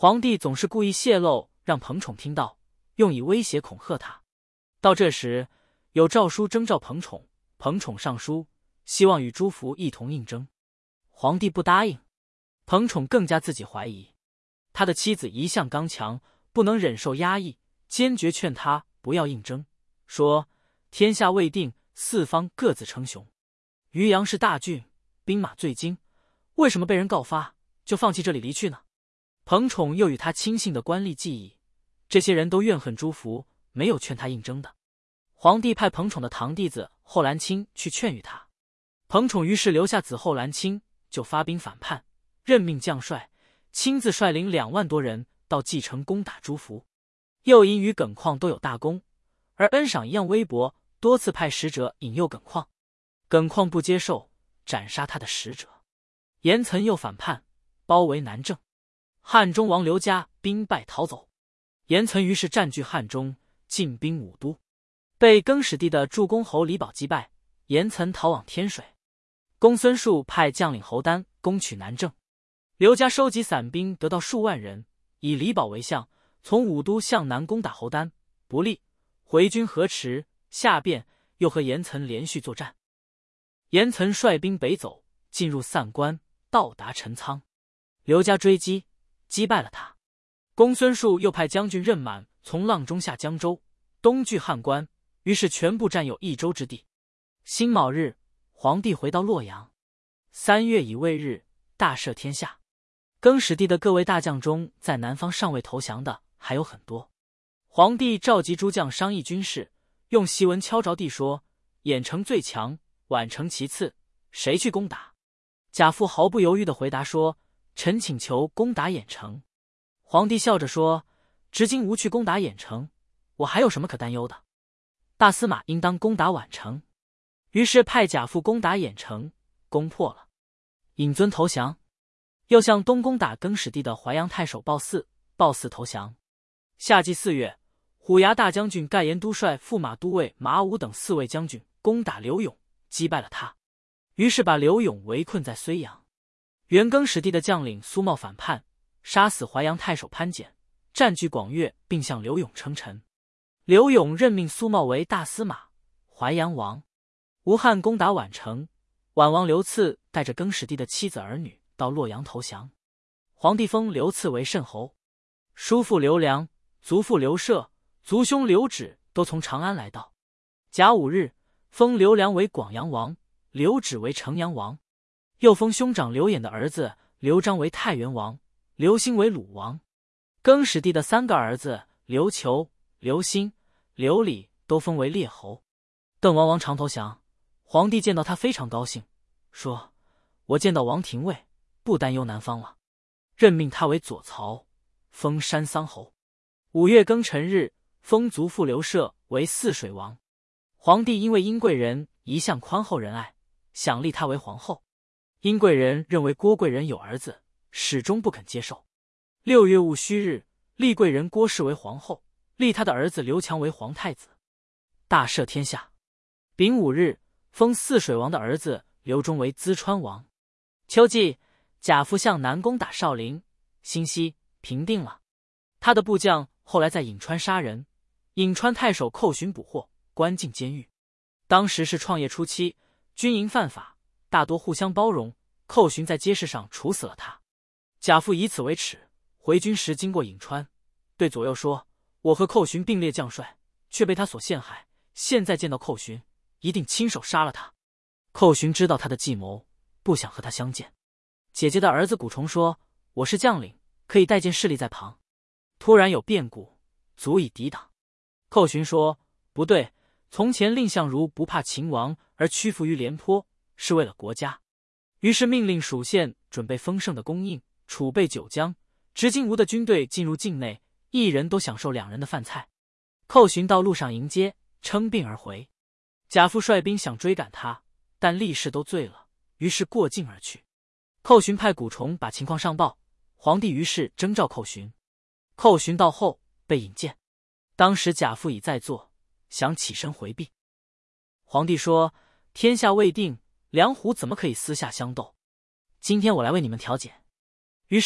皇帝总是故意泄露，让彭宠听到，用以威胁恐吓他。到这时，有诏书征召彭宠，彭宠上书，希望与朱福一同应征。皇帝不答应，彭宠更加自己怀疑。他的妻子一向刚强，不能忍受压抑，坚决劝他不要应征，说天下未定，四方各自称雄。渔阳是大郡，兵马最精，为什么被人告发，就放弃这里离去呢？彭宠又与他亲信的官吏计议，这些人都怨恨朱福，没有劝他应征的。皇帝派彭宠的堂弟子后兰卿去劝谕他，彭宠于是留下子后兰卿，就发兵反叛，任命将帅，亲自率领2万多人到蓟城攻打朱福。又因与耿况都有大功，而恩赏一样微薄，多次派使者引诱耿况，耿况不接受，斩杀他的使者。严岑又反叛，包围南郑，汉中王刘嘉兵败逃走。严岑于是占据汉中，进兵武都，被更始帝的助公侯李宝击败，严岑逃往天水。公孙述派将领侯丹攻取南郑，刘嘉收集散兵得到数万人，以李宝为相，从武都向南攻打侯丹，不利，回军河池，下便又和严岑连续作战。严岑率兵北走，进入散关，到达陈仓，刘嘉追击，击败了他。公孙述又派将军任满从阆中下江州，东据汉关，于是全部占有一州之地。辛卯日，皇帝回到洛阳。3月乙未日，大赦天下。更始帝的各位大将中，在南方尚未投降的还有很多。皇帝召集诸将商议军事，用檄文敲着地说：郾城最强，宛城其次，谁去攻打？贾父毫不犹豫地回答说：臣请求攻打郾城。皇帝笑着说：直今无去攻打郾城，我还有什么可担忧的？大司马应当攻打宛城。于是派贾父攻打郾城，攻破了，尹遵投降。又向东攻打更始帝的淮阳太守鲍姒，鲍姒投降。夏季4月，虎牙大将军盖延都率驸马都尉马武等4位将军攻打刘永，击败了他，于是把刘永围困在睢阳。原更始帝的将领苏茂反叛，杀死淮阳太守潘简，占据广越，并向刘永称臣。刘永任命苏茂为大司马、淮阳王。吴汉攻打宛城，宛王刘赐带着更始帝的妻子儿女到洛阳投降。皇帝封刘赐为慎侯，叔父刘良、族父刘涉、族兄刘祉都从长安来到。甲午日，封刘良为广阳王，刘祉为城阳王，又封兄长刘演的儿子刘璋为太原王，刘兴为鲁王。更始帝的3个儿子刘求、刘兴、刘礼都封为列侯。邓王王常投降，皇帝见到他非常高兴，说：我见到王廷尉，不担忧南方了。任命他为左曹，封山桑侯。5月庚辰日，封族父刘涉为泗水王。皇帝因为殷贵人一向宽厚仁爱，想立他为皇后。殷贵人认为郭贵人有儿子，始终不肯接受。6月戊戌日，立贵人郭氏为皇后，立他的儿子刘强为皇太子。大赦天下。丙午日，封泗水王的儿子刘忠为淄川王。秋季，贾父向南攻打少陵，兴西平定了。他的部将后来在颍川杀人，颍川太守寇寻捕获，关进监狱。当时是创业初期，军营犯法，大多互相包容，寇寻在街市上处死了他。贾父以此为耻，回军时经过颍川，对左右说：我和寇寻并列将帅，却被他所陷害，现在见到寇寻，一定亲手杀了他。寇寻知道他的计谋，不想和他相见。姐姐的儿子古重说：我是将领，可以带件势力在旁，突然有变故，足以抵挡。寇寻说：不对，从前蔺相如不怕秦王而屈服于廉颇，是为了国家。于是命令属县准备丰盛的供应，储备酒浆，执金吾的军队进入境内，一人都享受2人的饭菜。寇寻到路上迎接，称病而回。贾父率兵想追赶他，但力士都醉了，于是过境而去。寇寻派古重把情况上报，皇帝于是征召寇寻。寇寻到后被引荐，当时贾父已在座，想起身回避。皇帝说：天下未定，两虎怎么可以私下相斗？今天我来为你们调解。于是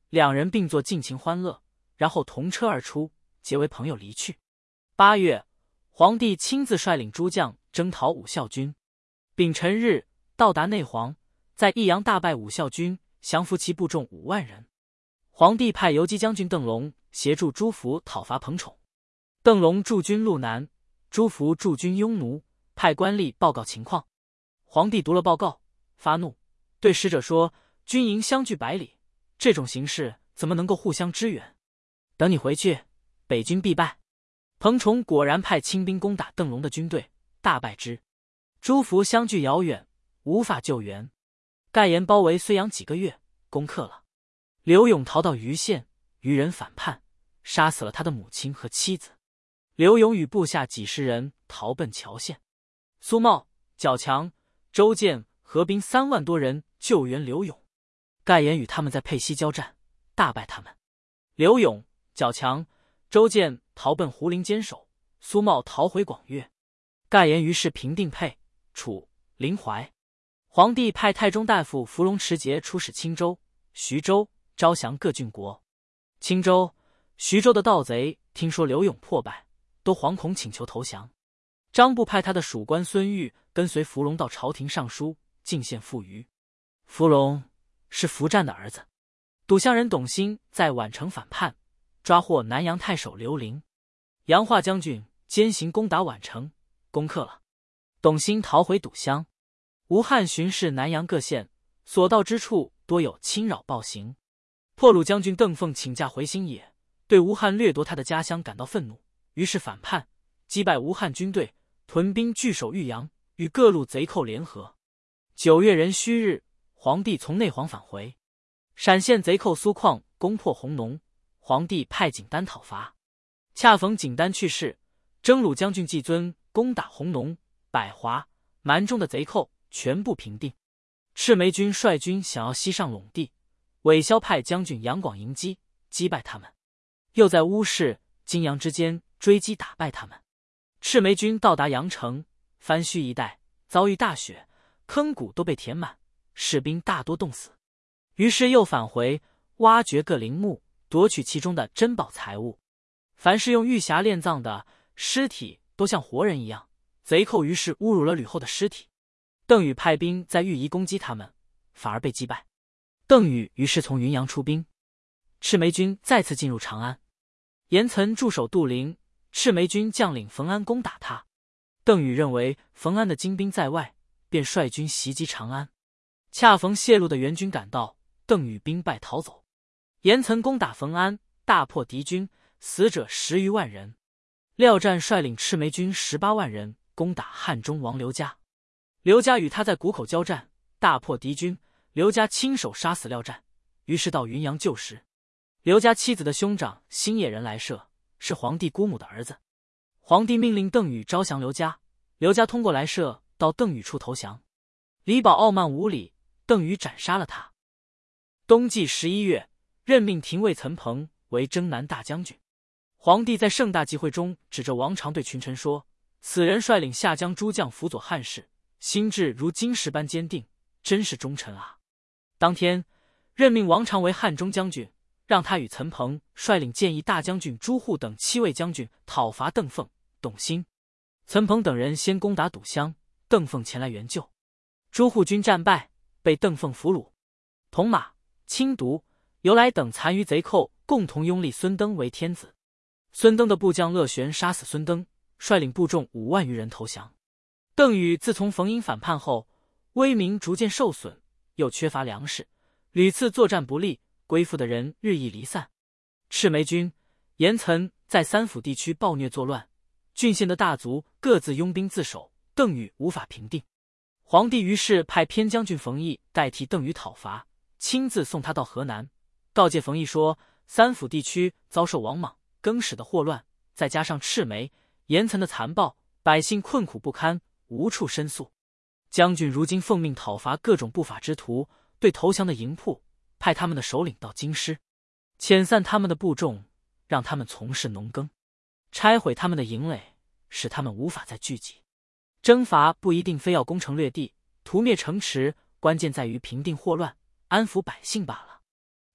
两人并作尽情欢乐，然后同车而出，结为朋友离去。8月，皇帝亲自率领诸将征讨武孝军。丙辰日到达内黄，在益阳大败武孝军，降服其部众5万人。皇帝派游击将军邓龙协助朱福讨伐彭宠。邓龙驻军路南，朱福驻军雍奴，派官吏报告情况。皇帝读了报告，发怒，对使者说：军营相距100里，这种形势怎么能够互相支援？等你回去，北军必败。彭宠果然派亲兵攻打邓龙的军队，大败之。朱福相距遥远，无法救援。盖延包围睢阳几个月，攻克了。刘勇逃到虞县，虞人反叛，杀死了他的母亲和妻子。刘勇与部下几十人逃奔谯县。苏茂、角强、周建合兵3万多人救援刘勇。盖延与他们在沛西交战，大败他们。刘勇、角强、周建逃奔胡陵坚守，苏茂逃回广岳。盖延于是平定沛、楚、临淮。皇帝派太中大夫伏龙持节出使青州、徐州，招降各郡国。青州、徐州的盗贼听说刘勇破败，都惶恐请求投降。张部派他的属官孙玉跟随伏龙到朝廷上书，进献附于。伏龙是伏战的儿子。笃乡人董兴在宛城反叛，抓获南阳太守刘伶。杨化将军兼行攻打宛城，攻克了。董兴逃回笃乡。吴汉巡视南阳各县，所到之处多有侵扰暴行。破虏将军邓凤请假回新野，对吴汉掠夺他的家乡感到愤怒，于是反叛，击败吴汉军队，屯兵据守豫阳，与各路贼寇联合。9月壬戌日，皇帝从内黄返回。陕县贼寇苏况攻破弘农，皇帝派景丹讨伐。恰逢景丹去世，征虏将军季尊攻打弘农、百华、蛮中的贼寇，全部平定。赤眉军率军想要西上陇地，韦骁派将军杨广迎击，击败他们。又在乌市、金阳之间追击打败他们。赤眉军到达阳城、番禑一带，遭遇大雪，坑谷都被填满，士兵大多冻死。于是又返回，挖掘各陵墓，夺取其中的珍宝财物。凡是用玉匣炼葬的尸体，都像活人一样。贼寇于是侮辱了吕后的尸体。邓禹派兵在御夷攻击他们，反而被击败。邓禹于是从云阳出兵，赤眉军再次进入长安。严岑驻守杜陵，赤眉军将领冯安攻打他。邓禹认为冯安的精兵在外，便率军袭击长安。恰逢泄露的援军赶到，邓禹兵败逃走。严岑攻打冯安，大破敌军，死者10余万人。廖湛率领赤眉军18万人攻打汉中王刘嘉。刘嘉与他在谷口交战，大破敌军。刘嘉亲手杀死廖湛，于是到云阳救时。刘嘉妻子的兄长新野人来社，是皇帝姑母的儿子。皇帝命令邓禹招降刘嘉，刘嘉通过来社到邓禹处投降。李宝傲慢无礼，邓禹斩杀了他。冬季11月，任命廷尉岑彭为征南大将军。皇帝在盛大集会中指着王常对群臣说：此人率领下江诸将辅佐汉室，心志如金石般坚定，真是忠臣啊。当天任命王常为汉中将军，让他与岑彭率领建议大将军朱户等7位将军讨伐邓凤、董兴。岑彭等人先攻打笃乡，邓凤前来援救。朱户军战败，被邓凤俘虏。铜马、青毒、由来等残余贼寇共同拥立孙登为天子。孙登的部将乐旋杀死孙登，率领部众5万余人投降。邓禹自从冯英反叛后，威名逐渐受损，又缺乏粮食，屡次作战不利，归附的人日益离散。赤眉军、严岑在三府地区暴虐作乱，郡县的大族各自拥兵自守，邓禹无法平定。皇帝于是派偏将军冯异代替邓禹讨伐，亲自送他到河南，告诫冯异说：三府地区遭受王莽、更始的祸乱，再加上赤眉、严岑的残暴，百姓困苦不堪，无处申诉。将军如今奉命讨伐各种不法之徒，对投降的营铺派他们的首领到京师，遣散他们的部众，让他们从事农耕，拆毁他们的营垒，使他们无法再聚集。征伐不一定非要攻城略地，屠灭城池，关键在于平定祸乱，安抚百姓罢了。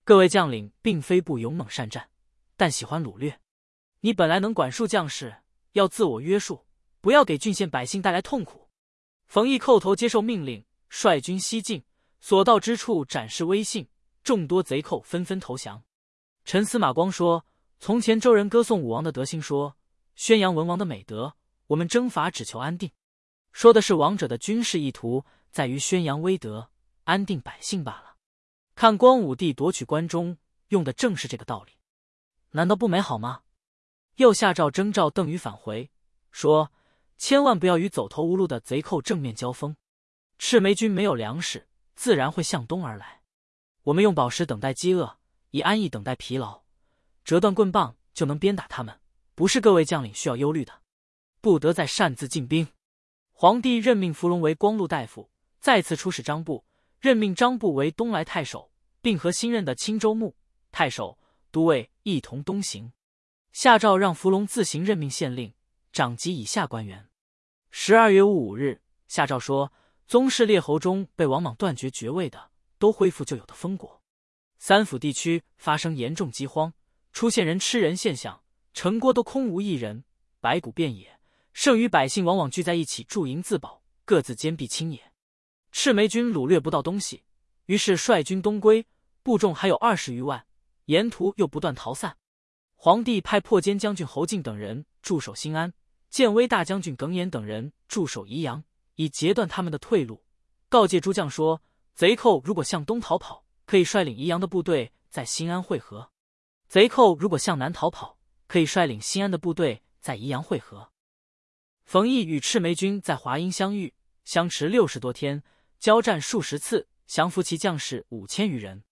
各位将领并非不勇猛善战，但喜欢掳掠。你本来能管束将士，要自我约束，不要给郡县百姓带来痛苦。”冯异叩头接受命令，率军西进，所到之处展示威信，众多贼寇纷纷投降。陈司马光说：“从前周人歌颂武王的德行，说宣扬文王的美德，我们征伐只求安定。说的是王者的军事意图在于宣扬威德，安定百姓罢了。看光武帝夺取关中，用的正是这个道理，难道不美好吗？”又下诏征召邓禹返回，说：“千万不要与走投无路的贼寇正面交锋。赤眉军没有粮食，自然会向东而来。我们用宝石等待饥饿，以安逸等待疲劳，折断棍棒就能鞭打他们，不是各位将领需要忧虑的。不得再擅自进兵。”皇帝任命伏龙为光禄大夫，再次出使张部，任命张部为东莱太守，并和新任的青州牧、太守、都尉一同东行。下诏让伏龙自行任命县令，掌级以下官员。12月戊午日，下诏说，宗室列侯中被王莽断绝爵位的，都恢复旧有的封国。三府地区发生严重饥荒，出现人吃人现象，城郭都空无一人，白骨遍野，剩余百姓往往聚在一起驻营自保，各自坚壁清野。赤眉军掳掠不到东西，于是率军东归，部众还有20余万，沿途又不断逃散。皇帝派破坚将军侯进等人驻守新安，建威大将军耿弇等人驻守宜阳，以截断他们的退路。告诫诸将说，贼寇如果向东逃跑，可以率领宜阳的部队在新安会合；贼寇如果向南逃跑，可以率领新安的部队在宜阳会合。冯异与赤眉军在华阴相遇，相持60多天，交战数十次，降服其将士5000余人。